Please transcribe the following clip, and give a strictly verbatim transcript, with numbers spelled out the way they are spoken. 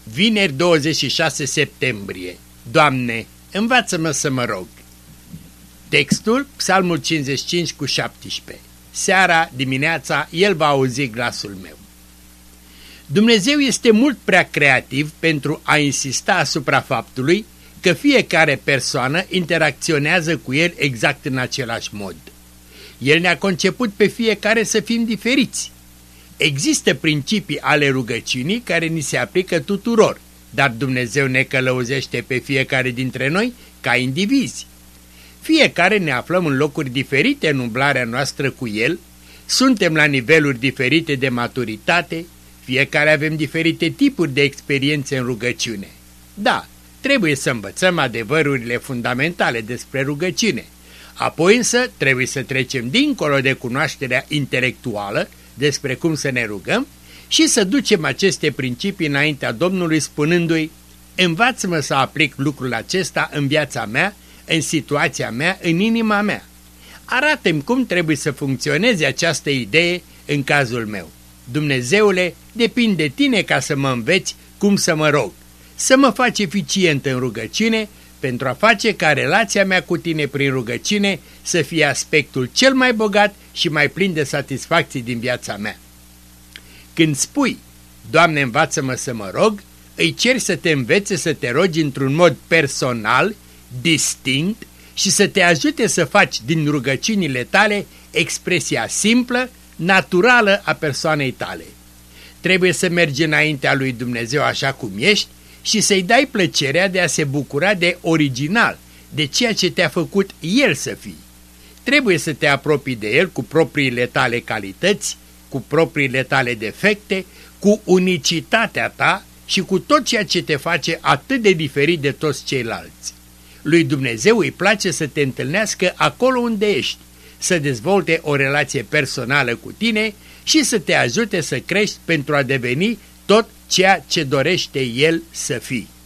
Vineri douăzeci și șase septembrie. Doamne, învață-mă să mă rog. Textul, Psalmul cincizeci și cinci cu șaptesprezece. Seara, dimineața, El va auzi glasul meu. Dumnezeu este mult prea creativ pentru a insista asupra faptului că fiecare persoană interacționează cu El exact în același mod. El ne-a conceput pe fiecare să fim diferiți. Există principii ale rugăciunii care ni se aplică tuturor, dar Dumnezeu ne călăuzește pe fiecare dintre noi ca indivizi. Fiecare ne aflăm în locuri diferite în umblarea noastră cu El, suntem la niveluri diferite de maturitate, fiecare avem diferite tipuri de experiențe în rugăciune. Da, trebuie să învățăm adevărurile fundamentale despre rugăciune. Apoi însă trebuie să trecem dincolo de cunoașterea intelectuală despre cum să ne rugăm și să ducem aceste principii înaintea Domnului spunându-i: învață-mă să aplic lucrul acesta în viața mea, în situația mea, în inima mea. Arată-mi cum trebuie să funcționeze această idee în cazul meu. Dumnezeule, depinde de tine ca să mă înveți cum să mă rog, să mă faci eficient în rugăciune, pentru a face ca relația mea cu tine prin rugăciune să fie aspectul cel mai bogat și mai plin de satisfacții din viața mea. Când spui, Doamne, învață-mă să mă rog, îi ceri să te învețe să te rogi într-un mod personal, distinct și să te ajute să faci din rugăciunile tale expresia simplă, naturală a persoanei tale. Trebuie să mergi înaintea lui Dumnezeu așa cum ești și să-i dai plăcerea de a se bucura de original, de ceea ce te-a făcut El să fii. Trebuie să te apropii de El cu propriile tale calități, cu propriile tale defecte, cu unicitatea ta și cu tot ceea ce te face atât de diferit de toți ceilalți. Lui Dumnezeu îi place să te întâlnească acolo unde ești, să dezvolte o relație personală cu tine și să te ajute să crești pentru a deveni tot ceea ce dorește El să fii.